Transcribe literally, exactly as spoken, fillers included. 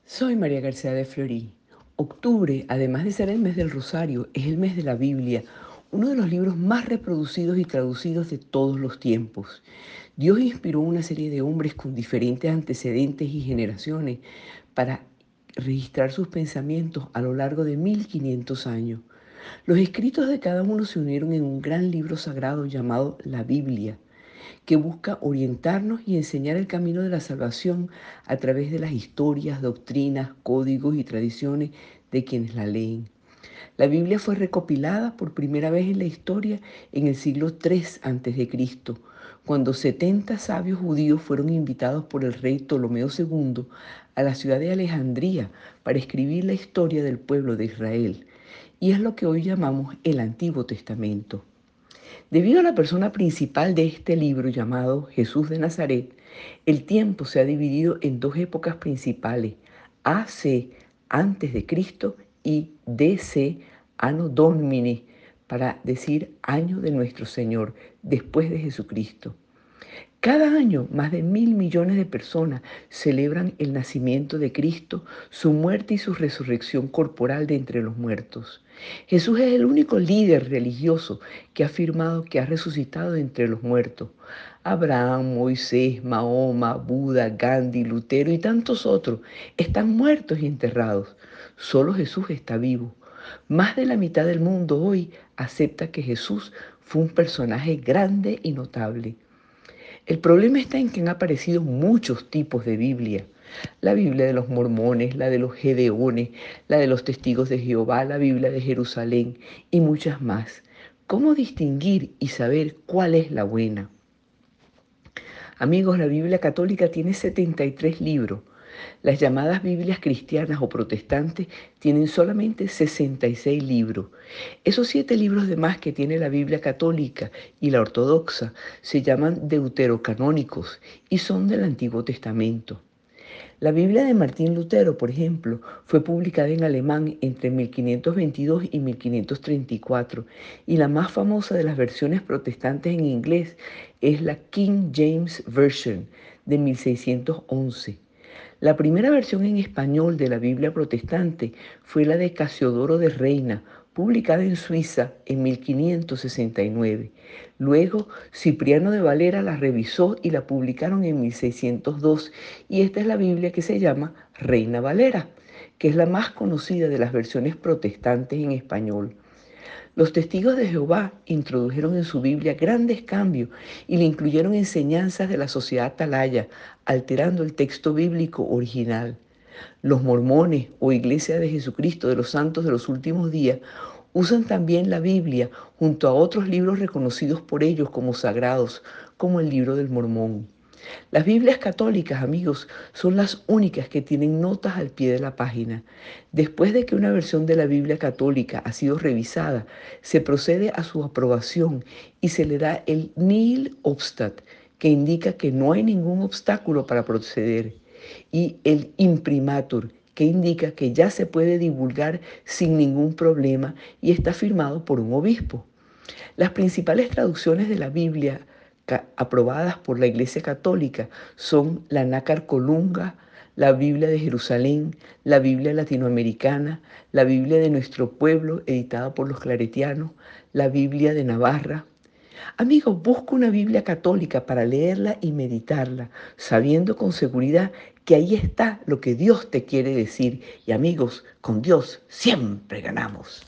Soy María García de Florí. Octubre, además de ser el mes del Rosario, es el mes de la Biblia, uno de los libros más reproducidos y traducidos de todos los tiempos. Dios inspiró a una serie de hombres con diferentes antecedentes y generaciones para registrar sus pensamientos a lo largo de mil quinientos años. Los escritos de cada uno se unieron en un gran libro sagrado llamado la Biblia, que busca orientarnos y enseñar el camino de la salvación a través de las historias, doctrinas, códigos y tradiciones de quienes la leen. La Biblia fue recopilada por primera vez en la historia en el siglo tres antes de Cristo, cuando setenta sabios judíos fueron invitados por el rey Ptolomeo segundo a la ciudad de Alejandría para escribir la historia del pueblo de Israel. Y es lo que hoy llamamos el Antiguo Testamento. Debido a la persona principal de este libro llamado Jesús de Nazaret, el tiempo se ha dividido en dos épocas principales: A C, antes de Cristo, y D C, Anno Domini, para decir año de nuestro Señor, después de Jesucristo. Cada año, más de mil millones de personas celebran el nacimiento de Cristo, su muerte y su resurrección corporal de entre los muertos. Jesús es el único líder religioso que ha afirmado que ha resucitado de entre los muertos. Abraham, Moisés, Mahoma, Buda, Gandhi, Lutero y tantos otros están muertos y enterrados. Solo Jesús está vivo. Más de la mitad del mundo hoy acepta que Jesús fue un personaje grande y notable. El problema está en que han aparecido muchos tipos de Biblia. La Biblia de los mormones, la de los gedeones, la de los testigos de Jehová, la Biblia de Jerusalén y muchas más. ¿Cómo distinguir y saber cuál es la buena? Amigos, la Biblia católica tiene setenta y tres libros. Las llamadas Biblias cristianas o protestantes tienen solamente sesenta y seis libros. Esos siete libros de más que tiene la Biblia católica y la ortodoxa se llaman deuterocanónicos y son del Antiguo Testamento. La Biblia de Martín Lutero, por ejemplo, fue publicada en alemán entre mil quinientos veintidós y mil quinientos treinta y cuatro, y la más famosa de las versiones protestantes en inglés es la King James Version de mil seiscientos once. La primera versión en español de la Biblia protestante fue la de Casiodoro de Reina, publicada en Suiza en mil quinientos sesenta y nueve. Luego, Cipriano de Valera la revisó y la publicaron en mil seiscientos dos, y esta es la Biblia que se llama Reina Valera, que es la más conocida de las versiones protestantes en español. Los testigos de Jehová introdujeron en su Biblia grandes cambios y le incluyeron enseñanzas de la sociedad atalaya, alterando el texto bíblico original. Los mormones o Iglesia de Jesucristo de los Santos de los Últimos Días usan también la Biblia junto a otros libros reconocidos por ellos como sagrados, como el Libro del Mormón. Las Biblias católicas, amigos, son las únicas que tienen notas al pie de la página. Después de que una versión de la Biblia católica ha sido revisada, se procede a su aprobación y se le da el nihil obstat, que indica que no hay ningún obstáculo para proceder, y el imprimatur, que indica que ya se puede divulgar sin ningún problema y está firmado por un obispo. Las principales traducciones de la Biblia aprobadas por la Iglesia Católica son la Nácar Colunga, la Biblia de Jerusalén, la Biblia latinoamericana, la Biblia de nuestro pueblo, editada por los claretianos, la Biblia de Navarra. Amigos, busca una Biblia católica para leerla y meditarla, sabiendo con seguridad que ahí está lo que Dios te quiere decir. Y amigos, con Dios siempre ganamos.